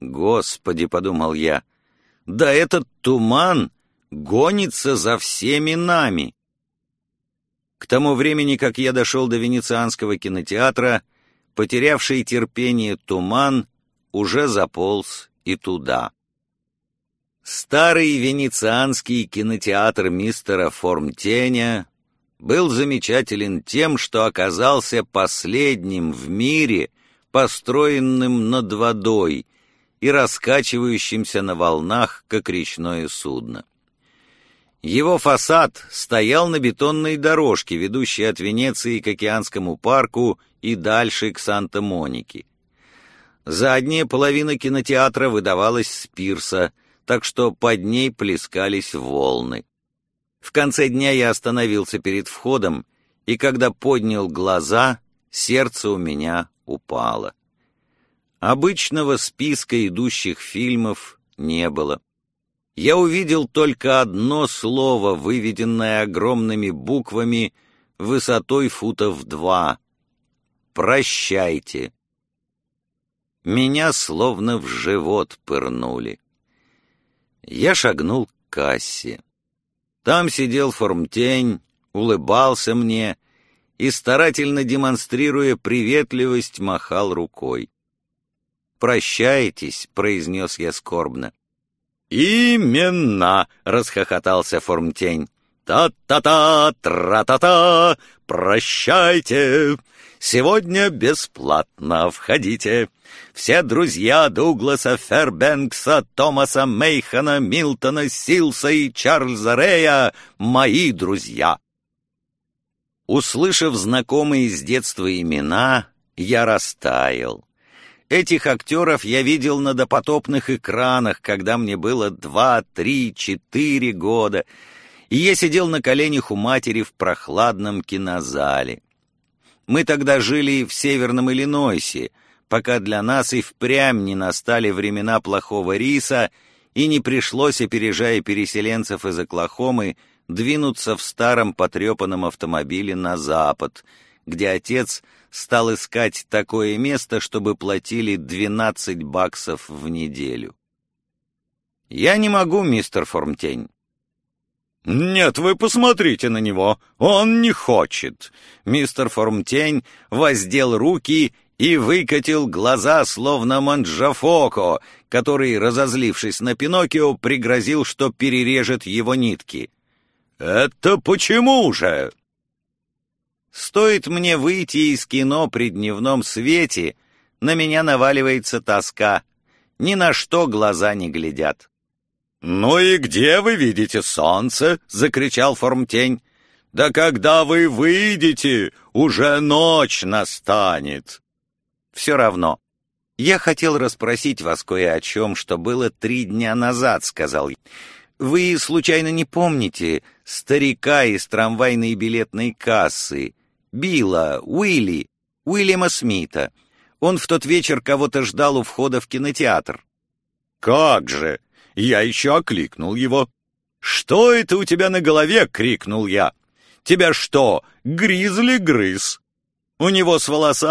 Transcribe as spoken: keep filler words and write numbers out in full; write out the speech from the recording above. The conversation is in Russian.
«Господи!» — подумал я, — «да этот туман гонится за всеми нами!» К тому времени, как я дошел до Венецианского кинотеатра, потерявший терпение туман уже заполз и туда. Старый венецианский кинотеатр мистера Формтеня был замечателен тем, что оказался последним в мире, построенным над водой и раскачивающимся на волнах, как речное судно. Его фасад стоял на бетонной дорожке, ведущей от Венеции к океанскому парку и дальше к Санта-Монике. Задняя половина кинотеатра выдавалась с пирса, так что под ней плескались волны. В конце дня я остановился перед входом, и когда поднял глаза, сердце у меня упало. Обычного списка идущих фильмов не было. Я увидел только одно слово, выведенное огромными буквами высотой футов два. «Прощайте». Меня словно в живот пырнули. Я шагнул к кассе. Там сидел Формтень, улыбался мне и, старательно демонстрируя приветливость, махал рукой. «Прощаетесь», — произнес я скорбно. «Именно!» — расхохотался Формтень. «Та-та-та, тра-та-та, прощайте! Сегодня бесплатно, входите! Все друзья Дугласа Фербенкса, Томаса Мейхана, Милтона Силса и Чарльза Рэя — мои друзья!» Услышав знакомые с детства имена, я растаял. Этих актеров я видел на допотопных экранах, когда мне было два, три, четыре года, и я сидел на коленях у матери в прохладном кинозале. Мы тогда жили в Северном Иллинойсе, пока для нас и впрямь не настали времена плохого риса и не пришлось, опережая переселенцев из Оклахомы, двинуться в старом потрепанном автомобиле на запад, где отец стал искать такое место, чтобы платили двенадцать баксов в неделю. «Я не могу, мистер Формтень». «Нет, вы посмотрите на него, он не хочет». Мистер Формтень воздел руки и выкатил глаза, словно Манджафоко, который, разозлившись на Пиноккио, пригрозил, что перережет его нитки. «Это почему же?» Стоит мне выйти из кино при дневном свете, на меня наваливается тоска. Ни на что глаза не глядят. «Ну и где вы видите солнце?» — закричал Формтень. «Да когда вы выйдете, уже ночь настанет». «Все равно. Я хотел расспросить вас кое о чем, что было три дня назад», — сказал я. «Вы, случайно, не помните старика из трамвайной билетной кассы, Билла, Уилли, Уильяма Смита? Он в тот вечер кого-то ждал у входа в кинотеатр». «Как же! Я еще окликнул его». «Что это у тебя на голове?» — крикнул я. «Тебя что, гризли грыз?» У него с волосами